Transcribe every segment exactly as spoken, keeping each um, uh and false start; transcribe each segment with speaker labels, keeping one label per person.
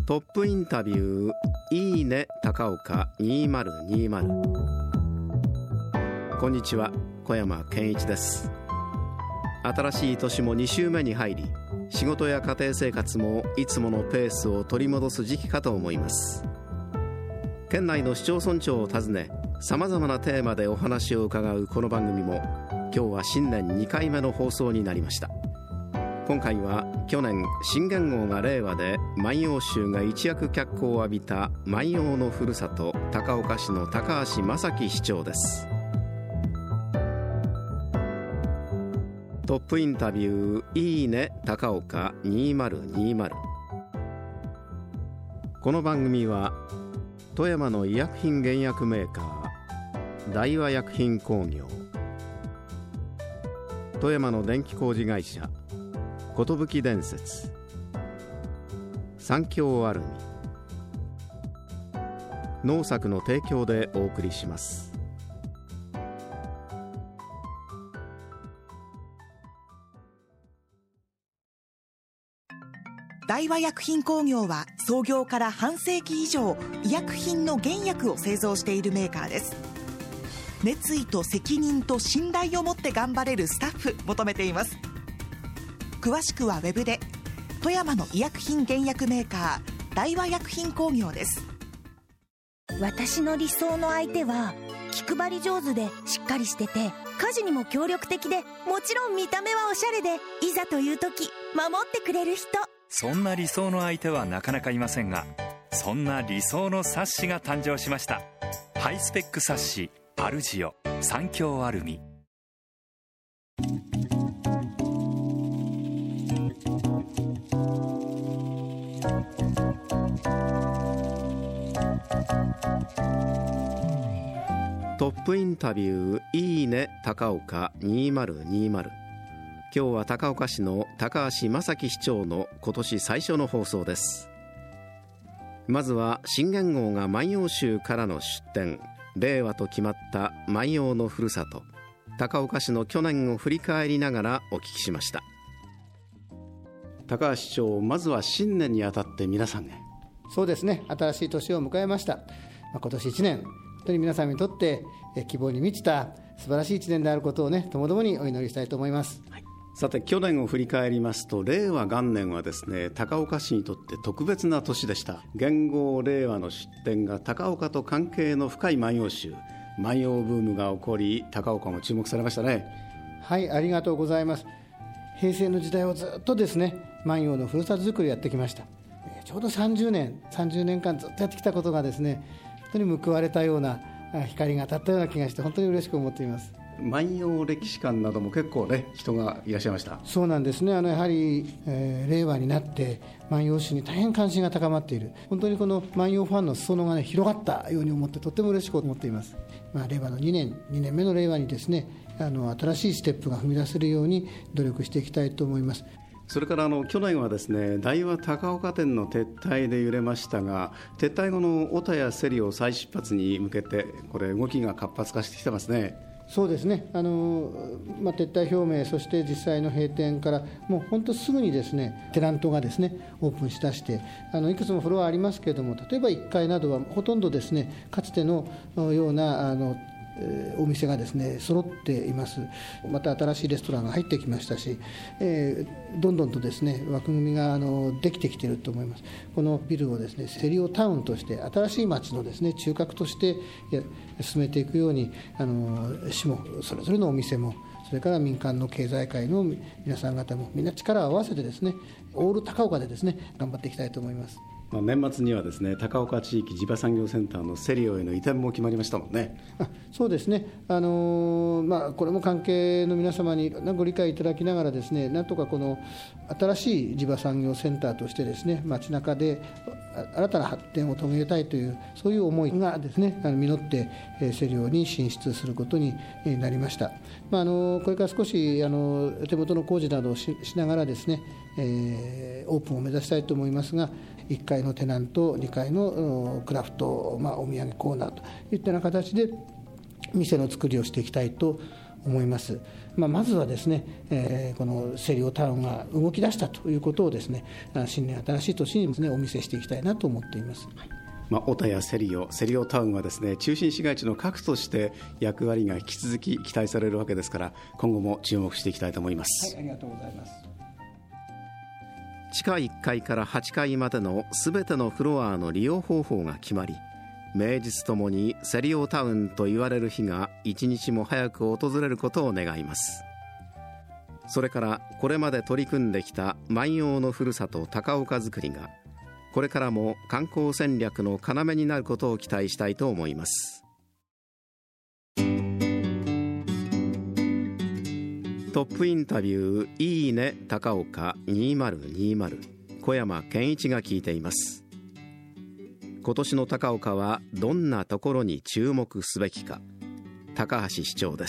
Speaker 1: トップインタビューいいね高岡にせんにじゅう。こんにちは、小山健一です。新しい年もに週目に入り、仕事や家庭生活もいつものペースを取り戻す時期かと思います。県内の市町村長を訪ね、さまざまなテーマでお話を伺うこの番組も今日は新年にかいめの放送になりました。今回は去年新元号が令和で万葉集が一躍脚光を浴びた万葉のふるさと高岡市の高橋正樹市長です。トップインタビューいいね高岡にせんにじゅう。この番組は富山の医薬品原薬メーカー大和薬品工業、富山の電気工事会社寿伝説、三協アルミ、農作の提供でお送りします。
Speaker 2: 大和薬品工業は創業から半世紀以上、医薬品の原薬を製造しているメーカーです。熱意と責任と信頼を持って頑張れるスタッフ求めています。詳しくはウェブで。富山の医薬品原薬メーカー大和薬品工業です。
Speaker 3: 私の理想の相手は気配り上手でしっかりしてて、家事にも協力的で、もちろん見た目はおしゃれで、いざという時守ってくれる人。
Speaker 4: そんな理想の相手はなかなかいませんが、そんな理想のサッシが誕生しました。ハイスペックサッシアルジオ三協アルミ。
Speaker 1: トップインタビューいいね高岡にせんにじゅう。今日は高岡市の高橋正樹市長の今年最初の放送です。まずは新元号が万葉集からの出展、令和と決まった万葉のふるさと高岡市の去年を振り返りながらお聞きしました。高橋市長、まずは新年にあたって皆さんへ。
Speaker 5: そうですね、新しい年を迎えました。まあ、今年いちねん、本当に皆さんにとって希望に満ちた素晴らしいいちねんであることをね、ともどもにお祈りしたいと思います。はい、
Speaker 1: さて、去年を振り返りますと、令和元年はですね、高岡市にとって特別な年でした。元号令和の出展が高岡と関係の深い万葉集、万葉ブームが起こり、高岡も注目されましたね。
Speaker 5: はい、ありがとうございます。平成の時代をずっとですね、万葉のふるさとづくりをやってきました。ちょうどさんじゅうねん、さんじゅうねんかんずっとやってきたことがですね、本当に報われたような、光が当たったような気がして、本当に嬉しく思っています。
Speaker 1: 万葉歴史館なども結構ね、人がいらっしゃいました。
Speaker 5: そうなんですね。あのやはり、えー、令和になって万葉史に大変関心が高まっている。本当にこの万葉ファンの裾野が、ね、広がったように思って、とても嬉しく思っています。まあ、令和のにねん、にねんめの令和にですね、あの新しいステップが踏み出せるように努力していきたいと思います。
Speaker 1: それからあの去年はですね、大和高岡店の撤退で揺れましたが、撤退後の小田谷セリオ再出発に向けて、これ動きが活発化してきてますね。
Speaker 5: そうですね、あの、まあ、撤退表明、そして実際の閉店からもう本当すぐにですね、テナントがですねオープンしだして、あのいくつもフロアありますけれども、例えばいっかいなどはほとんどですね、かつてのようなあのお店がですね揃っています。また新しいレストランが入ってきましたし、えー、どんどんとですね枠組みがあのできてきていると思います。このビルをですねセリオタウンとして、新しい街のですね中核として進めていくように、あの市もそれぞれのお店も、それから民間の経済界の皆さん方もみんな力を合わせてですね、オール高岡でですね頑張っていきたいと思います。
Speaker 1: まあ、年末にはですね、高岡地域地場産業センターのセリオへの移転も決まりましたもんね。
Speaker 5: あ、そうですね、あのーまあ、これも関係の皆様にいろんなご理解いただきながらですね、なんとかこの新しい地場産業センターとしてですね、街中で新たな発展を遂げたいという、そういう思いがですねあの実って、えー、セリオに進出することになりました。まあ、あのこれから少しあの手元の工事などを し, しながらですね、えー、オープンを目指したいと思いますが、いっかいのテナント、にかいのクラフト、まあ、お土産コーナーといったような形で店の作りをしていきたいと思います。まあ、まずはですね、えー、このセリオタウンが動き出したということをですね、新年新しい年にですねお見せしていきたいなと思っています。はい、
Speaker 1: まあ、小田やセリオ、セリオタウンはですね、中心市街地の核として役割が引き続き期待されるわけですから、今後も注目していきたいと思います。
Speaker 5: はい、ありがとうございます。
Speaker 1: 地下いっかいからはちかいまでのすべてのフロアの利用方法が決まり、名実ともにセリオタウンと言われる日が一日も早く訪れることを願います。それからこれまで取り組んできた万葉のふるさと高岡づくりがこれからも観光戦略の要になることを期待したいと思います。トップインタビューいいね高岡にせんにじゅう、小山健一が聞いています。今年の高岡はどんなところに注目すべきか、高橋市長です。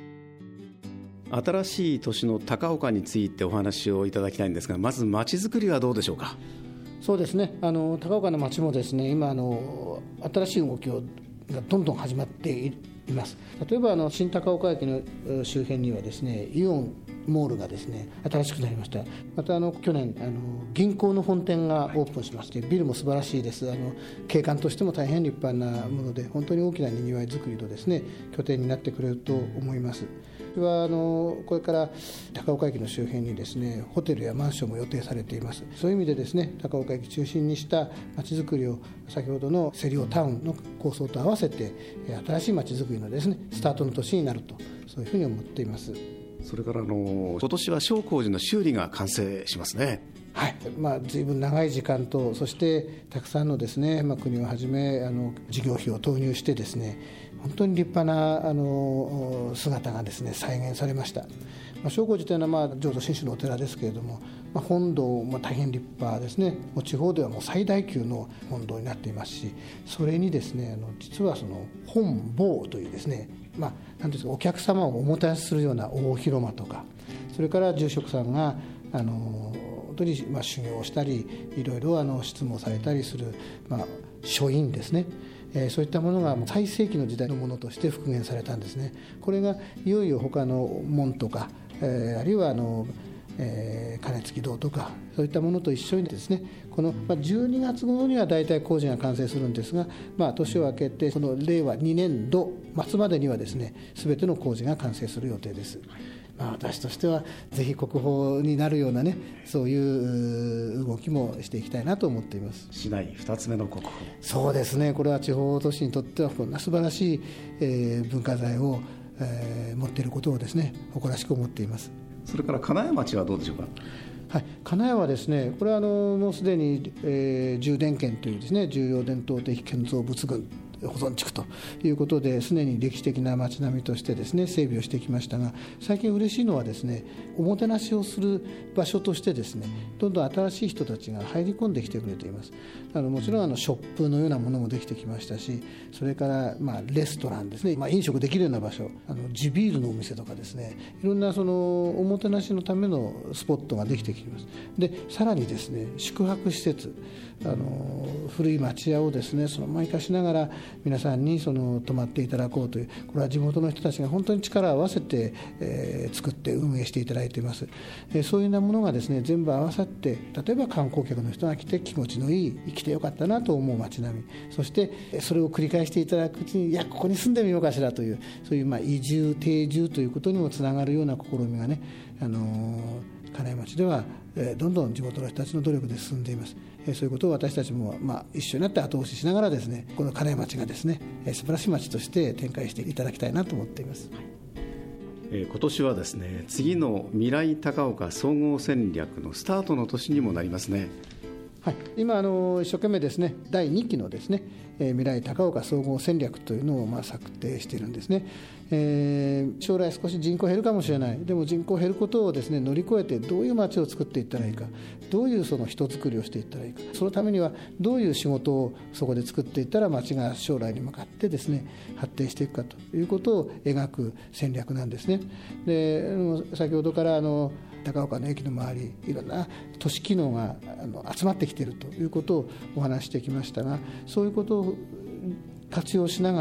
Speaker 1: 新しい年の高岡についてお話をいただきたいんですが、まず街づくりはどうでしょうか。
Speaker 5: そうですね、あの高岡の街もですね、今あの新しい動きをがどんどん始まっています。例えばあの新高岡駅の周辺にはですね、イオンモールがですね新しくなりました。またあの去年あの銀行の本店がオープンしまして、ビルも素晴らしいです。あの景観としても大変立派なもので、本当に大きなにぎわいづくりのですね拠点になってくれると思います。はあのこれから高岡駅の周辺にですねホテルやマンションも予定されています。そういう意味でですね、高岡駅中心にした街づくりを先ほどのセリオタウンの構想と合わせて新しい街づくりのですねスタートの年になると、そういうふうに思っています。
Speaker 1: それからあの今年は商工寺の修理が完成しますね。
Speaker 5: はい、まあ、随分長い時間と、そしてたくさんのですね、まあ、国をはじめあの事業費を投入してですね、本当に立派なあの姿がですね再現されました。まあ、商工寺というのは、まあ、浄土真宗のお寺ですけれども、まあ、本堂も大変立派ですね。もう地方ではもう最大級の本堂になっていますし、それにですねあの実はその本坊というですね、まあ、なんですか、お客様をおもてなしするような大広間とか、それから住職さんがあの本当にまあ修行をしたり、いろいろあの質問されたりする、まあ、書院ですね、えー、そういったものが最盛期の時代のものとして復元されたんですね。これがいよいよ他の門とか、えー、あるいはあの、えー、鐘付き堂とか、そういったものと一緒にですね、このじゅうにがつ頃には大体工事が完成するんですが、まあ、年を明けてこのれいわにねんど末までにはですね全ての工事が完成する予定です。まあ、私としてはぜひ国宝になるようなね、そういう動きもしていきたいなと思っています。
Speaker 1: 市内ふたつめの国宝。
Speaker 5: そうですね、これは地方都市にとってはこんな素晴らしい、えー、文化財を、えー、持っていることをですね誇らしく思っています。
Speaker 1: それから金谷町はどうでしょうか。
Speaker 5: はい、金谷はですね、これはあのもうすでに、えー、重伝県というですね重要伝統的建造物群保存地区ということで、常に歴史的な街並みとしてですね整備をしてきましたが、最近嬉しいのはですね、おもてなしをする場所としてですねどんどん新しい人たちが入り込んできてくれています。あのもちろんあのショップのようなものもできてきましたし、それからまあレストランですね、まあ、飲食できるような場所、あの地ビールのお店とかですね、いろんなそのおもてなしのためのスポットができてきます。でさらにですね宿泊施設、あの古い町屋をですねそのまま生かしながら皆さんにその泊まっていただこうという、これは地元の人たちが本当に力を合わせて、えー、作って運営していただいています。えー、そういうようなものがですね全部合わさって、例えば観光客の人が来て気持ちのいい、生きてよかったなと思う街並み、そしてそれを繰り返していただくうちに、いやここに住んでみようかしらという、そういうまあ移住定住ということにもつながるような試みがね、あのー、金井町では、えー、どんどん地元の人たちの努力で進んでいます。えー、そういうことを私たちも、まあ、一緒になって後押ししながらですね、この金井町がですね、えー、素晴らしい町として展開していただきたいなと思っています。
Speaker 1: えー、今年はですね次の未来高岡総合戦略のスタートの年にもなりますね。
Speaker 5: はい、今あの一生懸命ですねだいにきのですね、えー、未来高岡総合戦略というのをまあ策定しているんですね。えー、将来少し人口減るかもしれない、でも人口減ることをですね乗り越えてどういう街を作っていったらいいか、どういうその人づくりをしていったらいいか、そのためにはどういう仕事をそこで作っていったら街が将来に向かってですね発展していくかということを描く戦略なんですね。で先ほどからあの高岡の駅の周り、いろんな都市機能があの集まってきているということをお話してきましたが、そういうことを活用しながら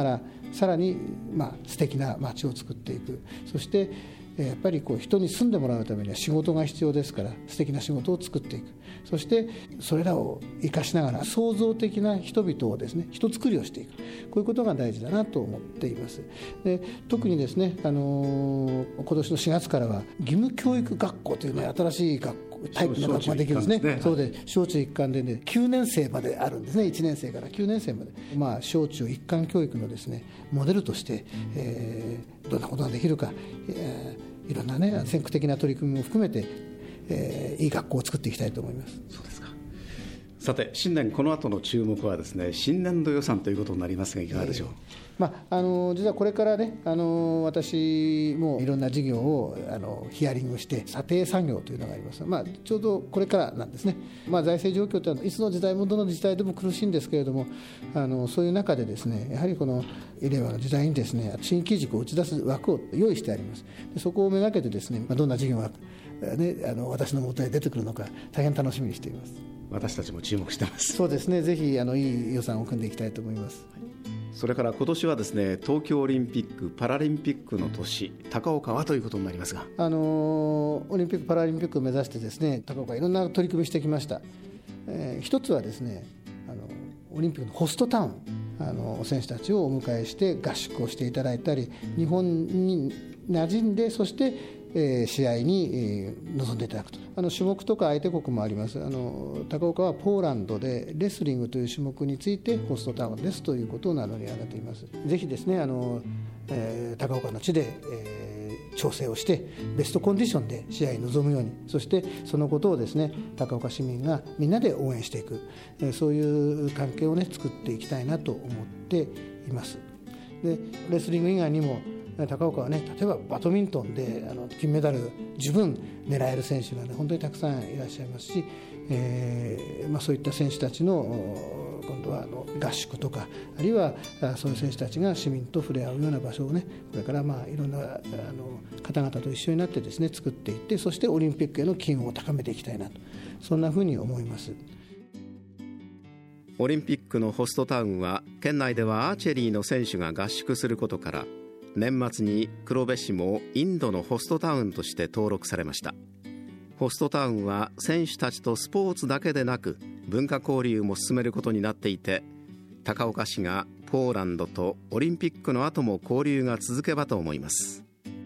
Speaker 5: さらに、まあ、素敵な街を作っていく。そしてやっぱりこう人に住んでもらうためには仕事が必要ですから、素敵な仕事を作っていく。そしてそれらを生かしながら創造的な人々をですね、人作りをしていく、こういうことが大事だなと思っています。で特にですね、あのー、今年のしがつからは義務教育学校というね、新しい学校タイプの学校ができるんですね。そうで、小中一貫でね、きゅうねん生まであるんですね。いちねん生からきゅうねん生まで、まあ、小中一貫教育のですねモデルとして、えー、どんなことができるか、えー、いろんなね先駆的な取り組みも含めて、えー、いい学校を作っていきたいと思います。
Speaker 1: そうですか。さて新年この後の注目はですね、新年度予算ということになりますが、いかがでしょう。
Speaker 5: えーまあ、あの実はこれからね、あの私もいろんな事業をあのヒアリングして査定作業というのがあります、まあ、ちょうどこれからなんですね。まあ、財政状況というのはいつの時代もどの自治体でも苦しいんですけれども、あのそういう中でですね、やはりこの令和の時代にですね、新規軸を打ち出す枠を用意してあります。でそこをめがけてですね、まあ、どんな事業が、ね、あの私の元へ出てくるのか大変楽しみにしています。
Speaker 1: 私たちも注目しています。
Speaker 5: そうですね、ぜひあのいい予算を組んでいきたいと思います。
Speaker 1: それから今年はですね、東京オリンピック・パラリンピックの年、高岡はということになりますが、
Speaker 5: あのオリンピック・パラリンピックを目指してですね、高岡いろんな取り組みしてきました。えー、一つはですね、あのオリンピックのホストタウン、あの選手たちをお迎えして合宿をしていただいたり、日本に馴染んで、そしてえー、試合に、えー、臨んでいただくと。あの種目とか相手国もあります。あの高岡はポーランドでレスリングという種目についてホストタウンですということを名乗り上げています。ぜひですね、あの、えー、高岡の地で、えー、調整をしてベストコンディションで試合に臨むように、そしてそのことをですね、高岡市民がみんなで応援していく、えー、そういう関係をね作っていきたいなと思っています。でレスリング以外にも高岡はね、例えばバドミントンであの金メダル十分狙える選手が、ね、本当にたくさんいらっしゃいますし、えーまあ、そういった選手たちの今度はあの合宿とか、あるいはそういう選手たちが市民と触れ合うような場所をね、これからまあいろんなあの方々と一緒になってですね作っていって、そしてオリンピックへの機運を高めていきたいなと、そんなふうに思います。
Speaker 1: オリンピックのホストタウンは県内ではアーチェリーの選手が合宿することから、年末に黒部市もインドのホストタウンとして登録されました。ホストタウンは選手たちとスポーツだけでなく文化交流も進めることになっていて、高岡市がポーランドとオリンピックの後も交流が続けばと思います。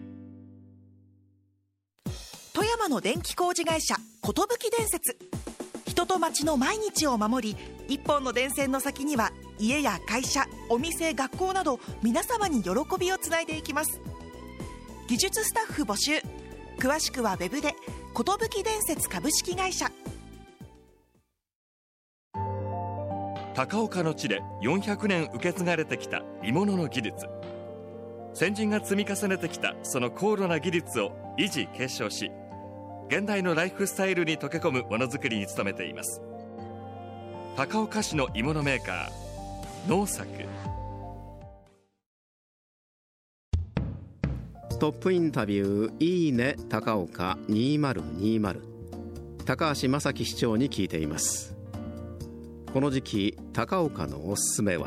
Speaker 2: 富山の電気工事会社寿電節、人と町の毎日を守り、一本の電線の先には家や会社、お店、学校など皆様に喜びをつないでいきます。技術スタッフ募集、詳しくはウェブで寿電節株式会社。
Speaker 4: 高岡の地でよんひゃくねん受け継がれてきた鋳物の技術、先人が積み重ねてきたその高度な技術を維持継承し、現代のライフスタイルに溶け込むものづくりに努めています。高岡市の鋳物メーカー農作。
Speaker 1: トップインタビューいいね高岡にせんにじゅう、高橋正樹市長に聞いています。この時期高岡のおすすめは。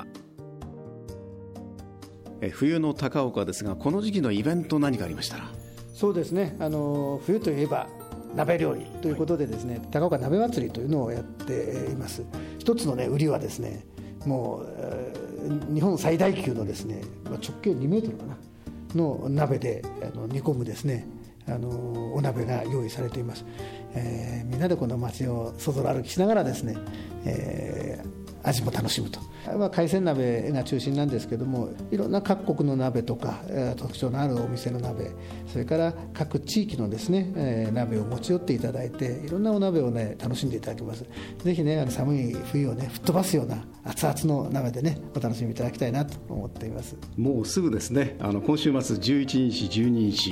Speaker 1: え冬の高岡ですが、この時期のイベント何かありましたら。
Speaker 5: そうですね、あの冬といえば鍋料理ということでですね、高岡鍋祭りというのをやっています。一つのね売りはですね、もう、えー、日本最大級のですね、直径にメートルかなの鍋であの煮込むですね、あのお鍋が用意されています。えー、みんなでこの街をそぞろ歩きしながらですね、えー味も楽しむと、まあ、海鮮鍋が中心なんですけども、いろんな各国の鍋とか、えー、特徴のあるお店の鍋、それから各地域のですね、えー、鍋を持ち寄っていただいて、いろんなお鍋をね楽しんでいただけます。ぜひね、あの寒い冬をね吹っ飛ばすような熱々の鍋でねお楽しみいただきたいなと思っています。
Speaker 1: もうすぐですね、あの今週末じゅういちにちじゅうににち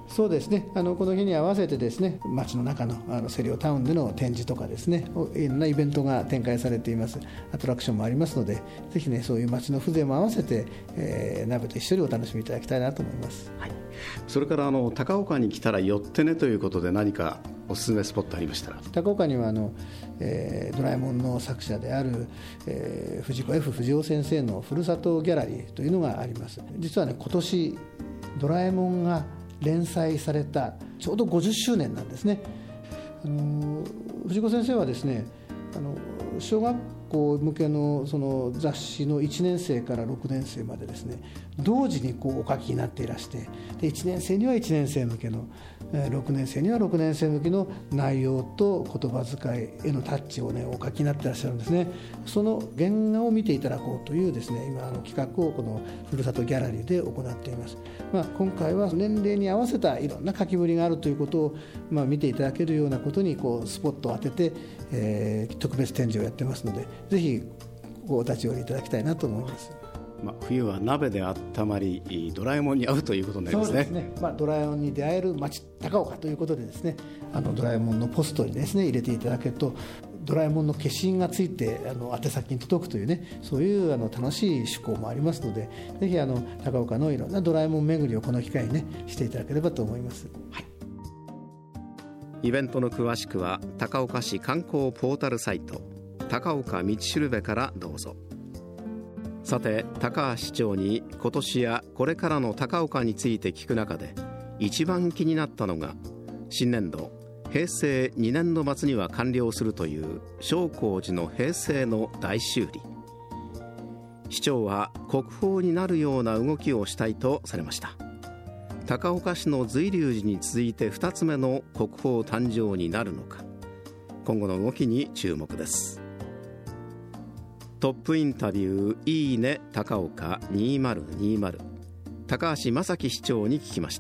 Speaker 5: そうですね、あのこの日に合わせてですね、街の中のあのセリオタウンでの展示とかですね、いろんなイベントが展開されています。アトラクションもありますので、ぜひね、そういう街の風情も合わせて、えー、鍋と一緒にお楽しみいただきたいなと思います。
Speaker 1: はい、それからあの高岡に来たら寄ってねということで、何かおすすめスポットありましたら。
Speaker 5: 高岡にはあの、えー、ドラえもんの作者である、えー、藤子 F 不二雄先生のふるさとギャラリーというのがあります。実はね、今年ドラえもんが連載されたちょうどごじゅっしゅうねんなんですね。あの藤子先生はですね、あの小学校向けのその雑誌のいちねん生からろくねん生までですね、同時にこうお書きになっていらして、でいちねん生にはいちねん生向けの、ろくねん生にはろくねん生向けの内容と言葉遣いへのタッチをね、お書きになっていらっしゃるんですね。その原画を見ていただこうというですね、今あの企画をこのふるさとギャラリーで行っています。まあ、今回は年齢に合わせたいろんな書きぶりがあるということを、まあ、見ていただけるようなことにこうスポットを当てて、えー、特別展示をやってますので、ぜひお立ち寄りいただきたいなと思います。
Speaker 1: まあ、冬は鍋で温まり、ドラえもんに会うということになりますね。
Speaker 5: そうですね、まあ、ドラえもんに出会える町高岡ということでですね、あのドラえもんのポストにですね入れていただけると、ドラえもんの消印がついてあの宛先に届くというね、そういうあの楽しい趣向もありますので、ぜひあの高岡のいろんなドラえもん巡りをこの機会にねしていただければと思います。
Speaker 1: はい、イベントの詳しくは高岡市観光ポータルサイト高岡道しるべからどうぞ。さて、高橋市長に今年やこれからの高岡について聞く中で一番気になったのが、新年度へいせいにねんど末には完了するという正光寺の平成の大修理。市長は国宝になるような動きをしたいとされました。高岡市の瑞龍寺に続いてふたつめの国宝誕生になるのか、今後の動きに注目です。トップインタビューいいね高岡にせんにじゅう、高橋正樹市長に聞きました。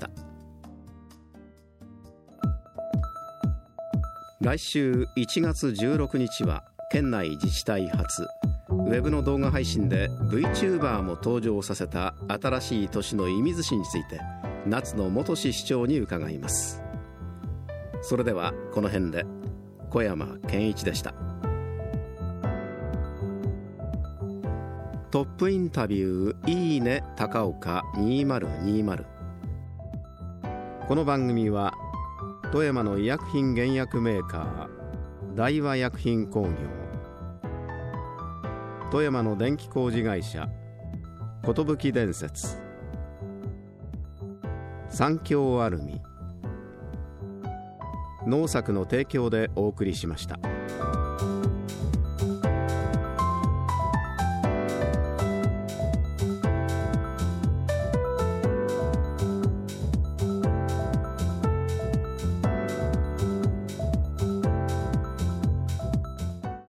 Speaker 1: 来週いちがつじゅうろくにちは県内自治体初ウェブの動画配信で VTuber も登場させた新しい年の射水市について、夏野元市市長に伺います。それではこの辺で。小山健一でした。トップインタビューいいね高岡にせんにじゅう。この番組は富山の医薬品原薬メーカー大和薬品工業、富山の電気工事会社寿伝説、三協アルミ、農作の提供でお送りしました。